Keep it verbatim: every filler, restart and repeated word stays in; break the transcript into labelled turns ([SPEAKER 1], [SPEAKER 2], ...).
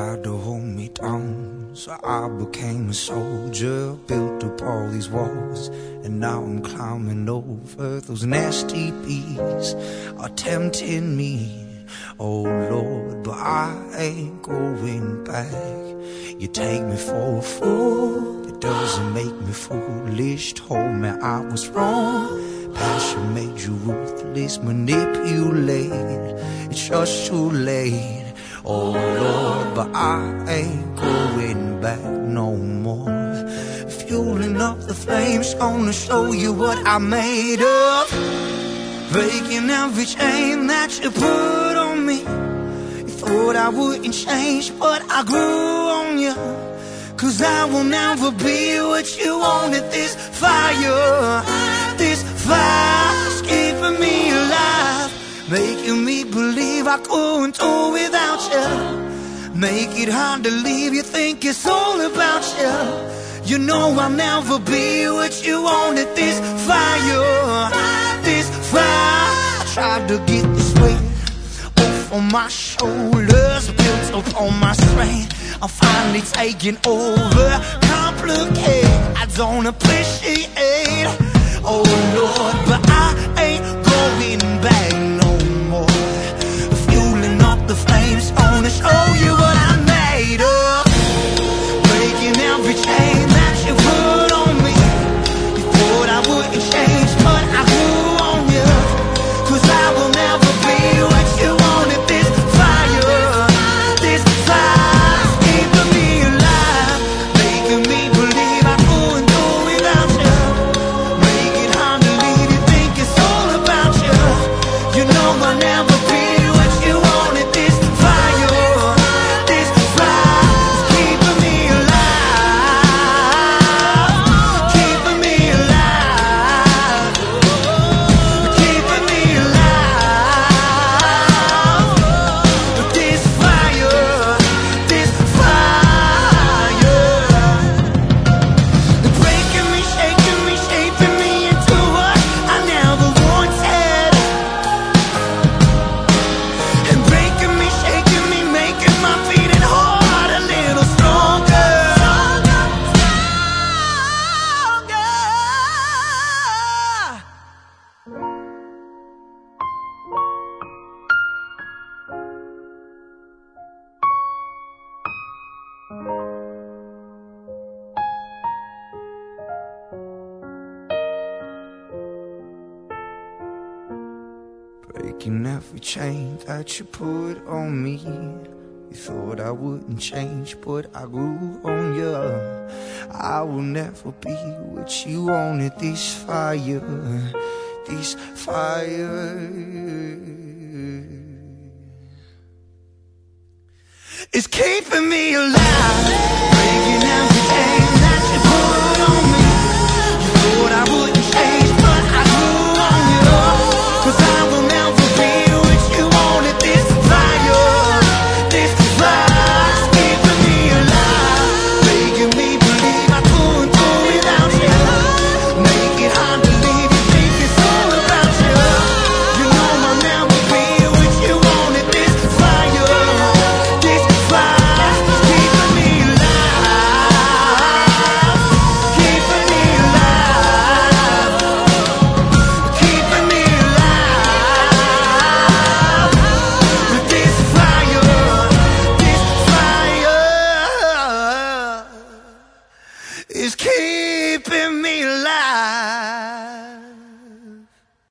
[SPEAKER 1] tried to hold me down, so I became a soldier, built up all these walls, and now I'm climbing over those nasty bees are tempting me, oh Lord, but I ain't going back. You take me for a fool, it doesn't make me foolish. Told me I was wrong, passion made you ruthless, manipulate, it's just too late. Oh Lord, but I ain't going back no more. Fueling up the flames, gonna show you what I made of. Breaking every chain that you put on me. You thought I wouldn't change, but I grew on you. Cause I will never be what you wanted. This fire, this fire's keeping me alive, making me believe I couldn't do without you. Make it hard to leave, you think it's all about you. You know I'll never be what you wanted. This fire, this fire. I tried to get this weight off on my shoulders, built up on my strength. I'm finally taking over, complicate, I don't appreciate. Oh Lord, but I ain't going back no more. Fueling up the flames, gonna show you what I made of. Breaking every chain that you put on me. You thought I wouldn't change, but I grew on you. Cause I will never be what you wanted. This fire, this fire, keeping me alive, making me believe I couldn't do without you. Make it hard to leave, you think it's all about you. You know I'll never be what you wanted. This fire, this fire is keeping me alive, keeping me alive, keeping me alive. This fire, this fire, breaking me, shaking me, shaping me into what I never wanted. And breaking me, shaking me, making my beating heart a little stronger. Breaking every chain that you put on me. You thought I wouldn't change, but I grew on you. I will never be what you wanted. This fire, this fire, it's keeping me alive.